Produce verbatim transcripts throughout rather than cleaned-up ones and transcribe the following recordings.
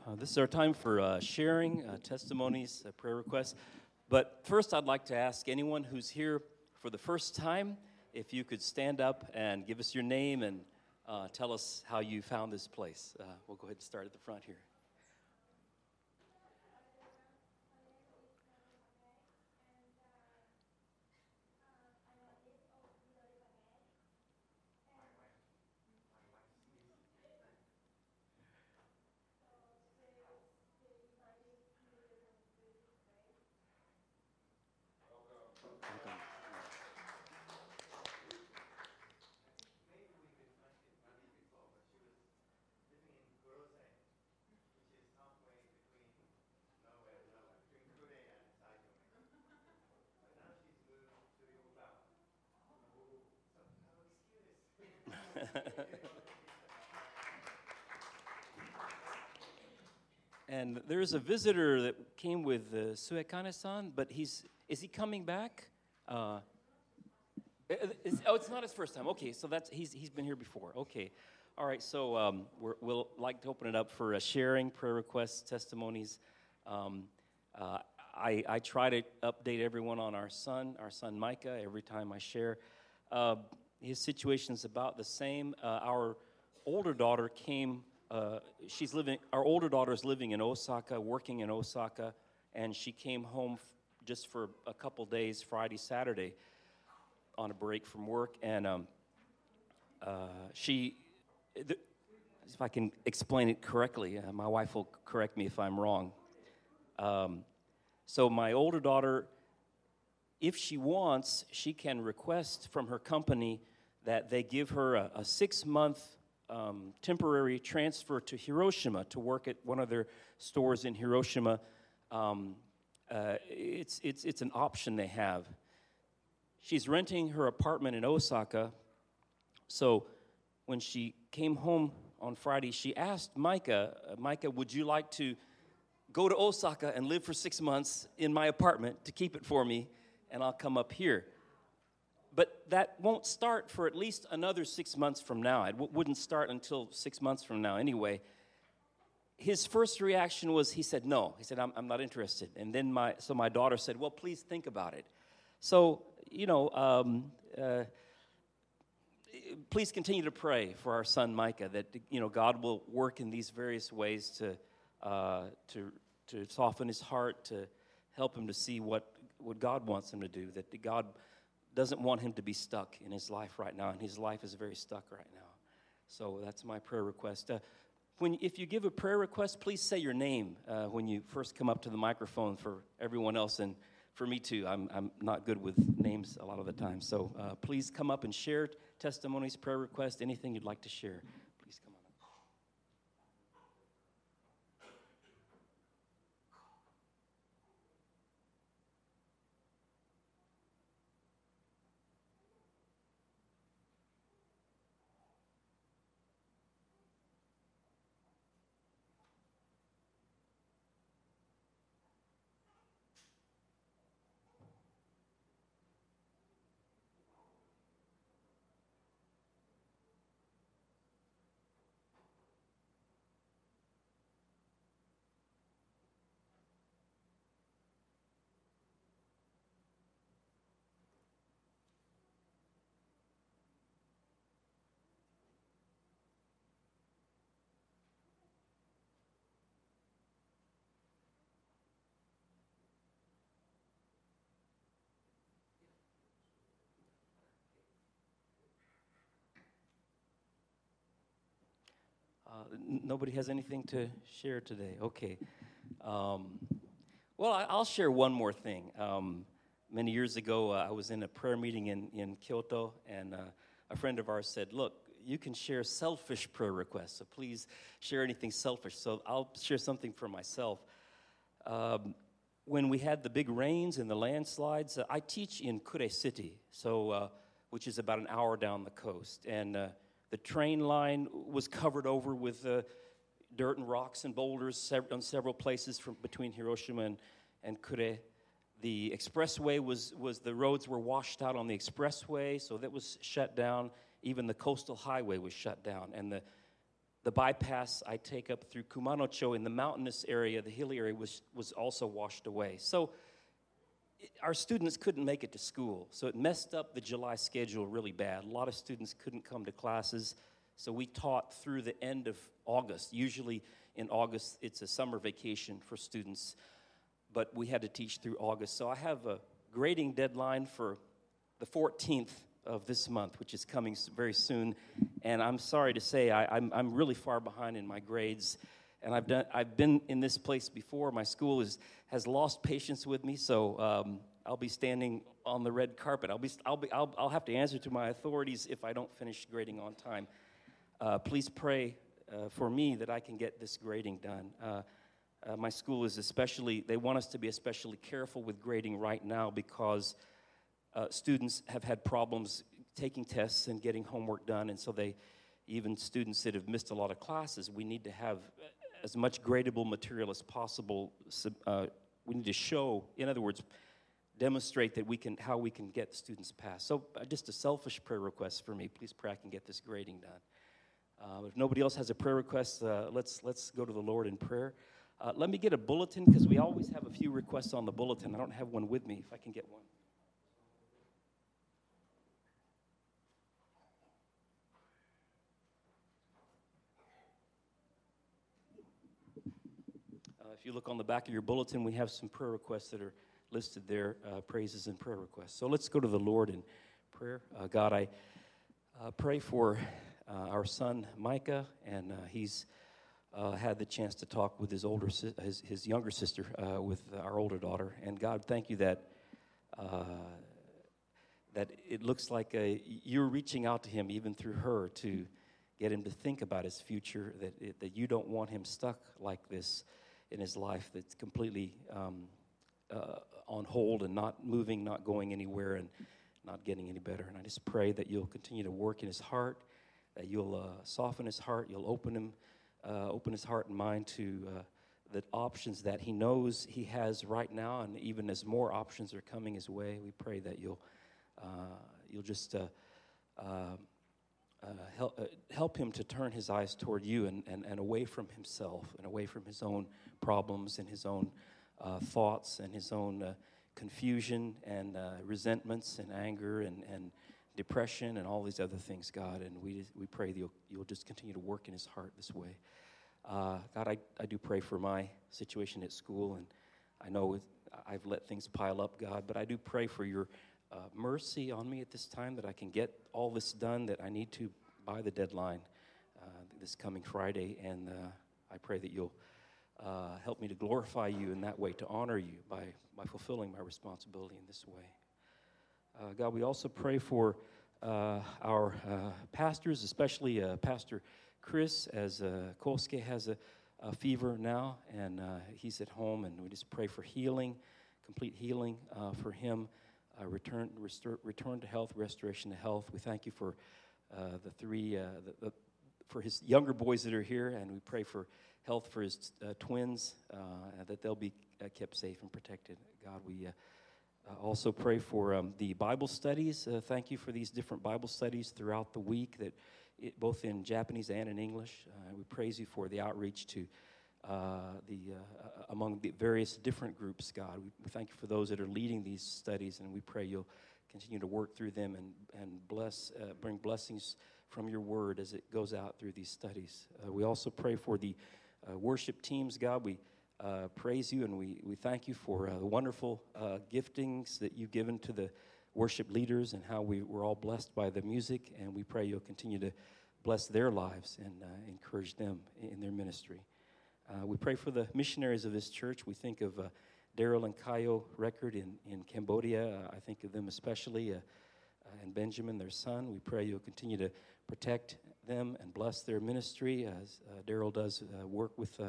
Uh, this is our time for uh, sharing uh, testimonies, uh, prayer requests. But first, I'd like to ask anyone who's here for the first time if you could stand up and give us your name and uh, tell us how you found this place. Uh, we'll go ahead and start at the front here. And there's a visitor that came with uh, Suekane-san, but he's, is he coming back? Uh, is, oh, it's not his first time. Okay, so that's, he's, he's been here before. Okay. All right, so um, we're, we'll like to open it up for uh, sharing, prayer requests, testimonies. Um, uh, I, I try to update everyone on our son, our son Micah, every time I share. Uh, his situation's about the same. Uh, our older daughter came, uh, she's living, our older daughter is living in Osaka, working in Osaka, and she came home f- just for a couple days, Friday, Saturday, on a break from work, and um, uh, she, th- if I can explain it correctly, uh, my wife will correct me if I'm wrong. Um, so my older daughter, if she wants, she can request from her company that they give her a, a six-month um, temporary transfer to Hiroshima to work at one of their stores in Hiroshima. Um, uh, it's, it's, it's an option they have. She's renting her apartment in Osaka, so when she came home on Friday, she asked Micah, uh, Micah, would you like to go to Osaka and live for six months in my apartment to keep it for me, and I'll come up here. But that won't start for at least another six months from now. It w- wouldn't start until six months from now anyway. His first reaction was, he said, no. He said, I'm, I'm not interested. And then my, so my daughter said, well, please think about it. So, you know, um, uh, please continue to pray for our son Micah, that, you know, God will work in these various ways to uh, to to soften his heart, to help him to see what, what God wants him to do, that God doesn't want him to be stuck in his life right now, and his life is very stuck right now. So that's my prayer request. Uh, when if you give a prayer request, please say your name uh, when you first come up to the microphone for everyone else, and for me too. I'm I'm not good with names a lot of the time. So uh, please come up and share testimonies, prayer requests, anything you'd like to share. Please come on up. Uh, n- nobody has anything to share today. Okay. Um, well, I, I'll share one more thing. Um, many years ago, uh, I was in a prayer meeting in, in Kyoto, and uh, a friend of ours said, look, you can share selfish prayer requests, so please share anything selfish. So I'll share something for myself. Um, when we had the big rains and the landslides, uh, I teach in Kure City, so uh, which is about an hour down the coast, and uh, the train line was covered over with uh, dirt and rocks and boulders sev- on several places from between Hiroshima and, and Kure. The expressway was, was, the roads were washed out on the expressway, so that was shut down. Even the coastal highway was shut down. And the the bypass I take up through Kumanocho in the mountainous area, the hilly area, was, was also washed away. So it, our students couldn't make it to school. So it messed up the July schedule really bad. A lot of students couldn't come to classes. So we taught through the end of August. Usually in August, it's a summer vacation for students. But we had to teach through August. So I have a grading deadline for the fourteenth of this month, which is coming very soon. And I'm sorry to say I, I'm, I'm really far behind in my grades. And I've done I've been in this place before. My school is has lost patience with me, so um, I'll be standing on the red carpet. I'll be I'll be I'll, I'll have to answer to my authorities if I don't finish grading on time. Uh, please pray uh, for me that I can get this grading done. Uh, uh, my school is especially they want us to be especially careful with grading right now because uh, students have had problems taking tests and getting homework done, and so they even students that have missed a lot of classes, we need to have as much gradable material as possible. Uh, we need to show, in other words, demonstrate that we can, how we can get students passed. So uh, just a selfish prayer request for me. Please pray I can get this grading done. Uh, if nobody else has a prayer request, uh, let's let's go to the Lord in prayer. Uh, let me get a bulletin because we always have a few requests on the bulletin. I don't have one with me. If I can get one. If you look on the back of your bulletin, we have some prayer requests that are listed there, uh, praises and prayer requests. So let's go to the Lord in prayer. Uh, God, I uh, pray for uh, our son Micah, and uh, he's uh, had the chance to talk with his older, si- his, his younger sister, uh, with our older daughter. And God, thank you that uh, that it looks like uh, you're reaching out to him, even through her, to get him to think about his future. That it, that you don't want him stuck like this in his life, that's completely um, uh, on hold and not moving, not going anywhere, and not getting any better. And I just pray that you'll continue to work in his heart, that you'll uh, soften his heart, you'll open him, uh, open his heart and mind to uh, the options that he knows he has right now, and even as more options are coming his way, we pray that you'll uh, you'll just uh, uh, Uh, help, uh, help him to turn his eyes toward you and, and, and away from himself and away from his own problems and his own uh, thoughts and his own uh, confusion and uh, resentments and anger and, and depression and all these other things, God. And we we pray that you'll, you'll just continue to work in his heart this way. Uh, God, I, I do pray for my situation at school, and I know it, I've let things pile up, God, but I do pray for your Uh, mercy on me at this time that I can get all this done that I need to by the deadline uh, this coming Friday. And uh, I pray that you'll uh, help me to glorify you in that way, to honor you by, by fulfilling my responsibility in this way. Uh, God, we also pray for uh, our uh, pastors, especially uh, Pastor Chris, as uh, Kosuke has a, a fever now, and uh, he's at home, and we just pray for healing, complete healing uh, for him. Uh, return, restore, return to health, restoration to health. We thank you for uh, the three, uh, the, the, for his younger boys that are here, and we pray for health for his uh, twins, uh, that they'll be uh, kept safe and protected. God, we uh, uh, also pray for um, the Bible studies. Uh, thank you for these different Bible studies throughout the week, that it, both in Japanese and in English. Uh, we praise you for the outreach to Uh, the uh, among the various different groups, God. We, we thank you for those that are leading these studies, and we pray you'll continue to work through them and, and bless, uh, bring blessings from your word as it goes out through these studies. Uh, we also pray for the uh, worship teams, God. We uh, praise you, and we, we thank you for uh, the wonderful uh, giftings that you've given to the worship leaders and how we, we're all blessed by the music, and we pray you'll continue to bless their lives and uh, encourage them in their ministry. Uh, we pray for the missionaries of this church. We think of uh, Daryl and Kayo Record in, in Cambodia. Uh, I think of them especially, uh, uh, and Benjamin, their son. We pray you'll continue to protect them and bless their ministry as uh, Daryl does uh, work with uh,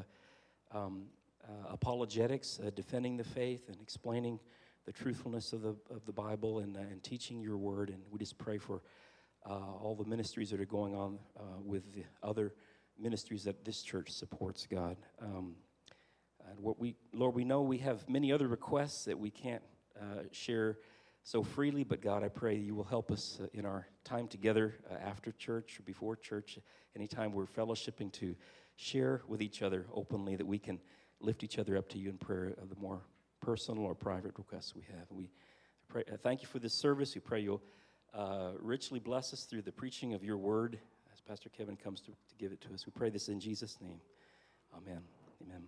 um, uh, apologetics, uh, defending the faith and explaining the truthfulness of the of the Bible and, uh, and teaching your word. And we just pray for uh, all the ministries that are going on uh, with the other ministries that this church supports, God. Um, and what we, Lord, we know we have many other requests that we can't uh, share so freely. But God, I pray you will help us uh, in our time together uh, after church or before church, anytime we're fellowshipping, to share with each other openly, that we can lift each other up to you in prayer of the more personal or private requests we have. We pray, uh, thank you for this service. We pray you'll uh, richly bless us through the preaching of your word as Pastor Kevin comes to, to give it to us. We pray this in Jesus' name. Amen. Amen.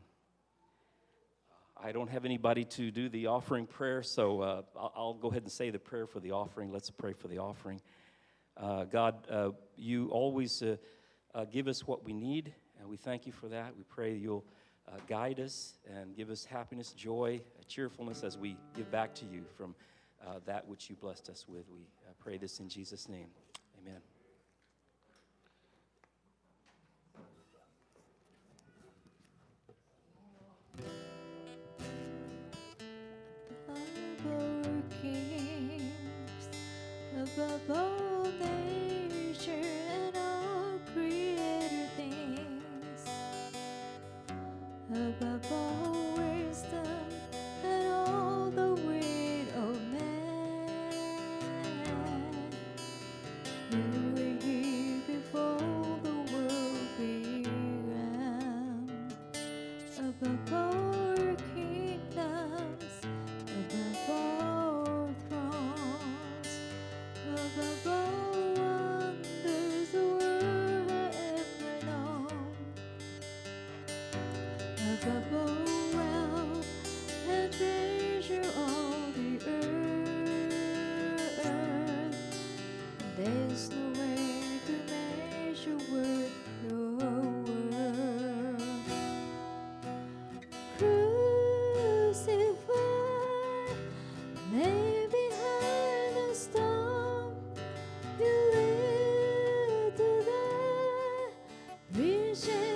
I don't have anybody to do the offering prayer, so uh, I'll, I'll go ahead and say the prayer for the offering. Let's pray for the offering. Uh, God, uh, you always uh, uh, give us what we need, and we thank you for that. We pray you'll uh, guide us and give us happiness, joy, cheerfulness as we give back to you from uh, that which you blessed us with. We uh, pray this in Jesus' name. Amen. Above all nature and all created things, above all wisdom and all the wit of man, you were here before the world began. Above all kingdoms, above all thrones, above all wonders the world had ever known, above all wealth and treasure all the earth, there's no way to measure worth your worth. Crucified, lay behind the stone, you live to die, reaching